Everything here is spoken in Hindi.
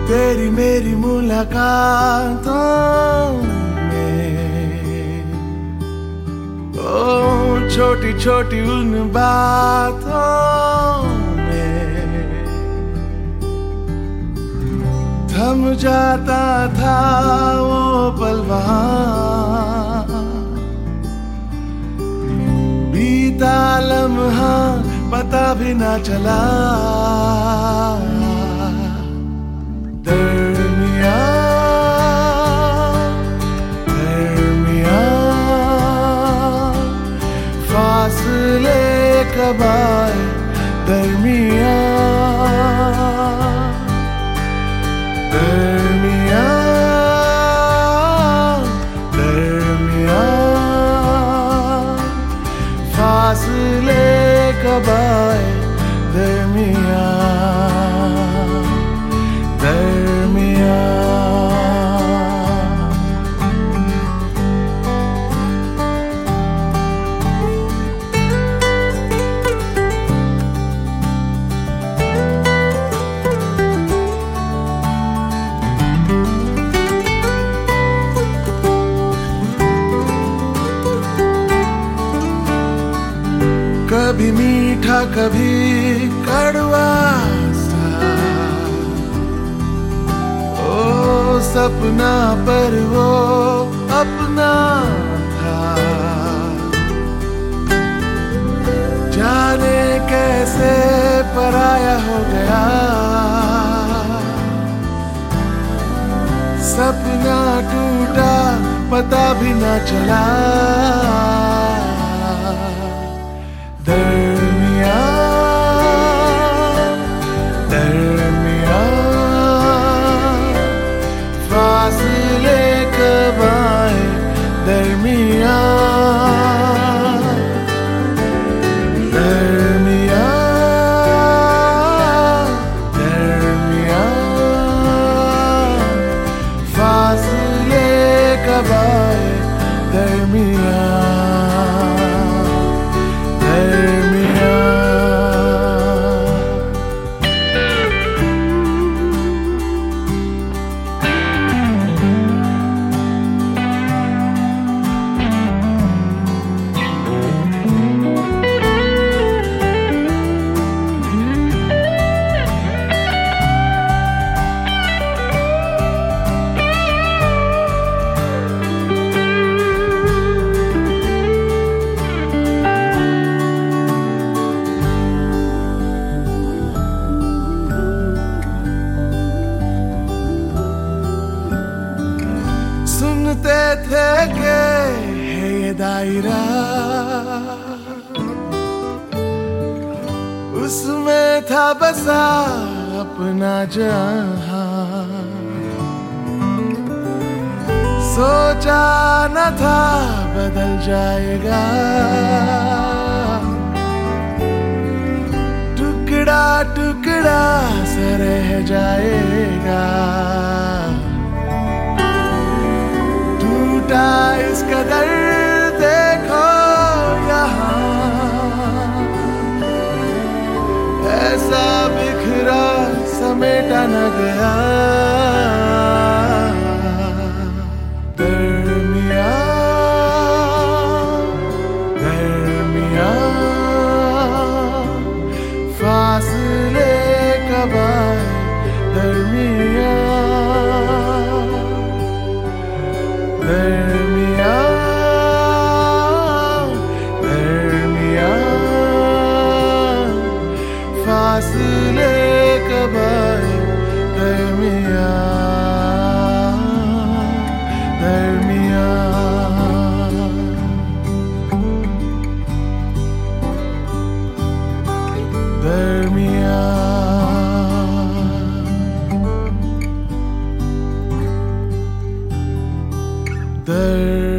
तेरी मेरी मुलाकातों में, ओ छोटी छोटी उन बातों में थम जाता था वो पल वहाँ, बीता लम्हा पता भी ना चला। फासले कब आए दरमिया, दरमिया, दरमिया, फासले कब आए दरमिया, दरमिया। कभी मीठा कभी कड़वा सा, ओ सपना पर वो अपना था, जाने कैसे पराया हो गया। सपना टूटा पता भी ना चला। दरमिया, दरमिया, फासले कब आए दरमिया, दरमिया, दरमिया, फासले कब आए दरमिया। सुनते थे कि है ये दायरा, उसमें था बसा अपना जहां, सोचा न था बदल जाएगा। टुकड़ा टुकड़ा सा रह जाएगा। टूटा इस कदर देखो यहाँ, ऐसा बिखरा समेटा न गया। दरमिया, दरमिया, फासले कब आए दरमिया, दरमिया, दरमिया, फासले कब आए दरमिया, दरमिया। दरमिया, दरमिया।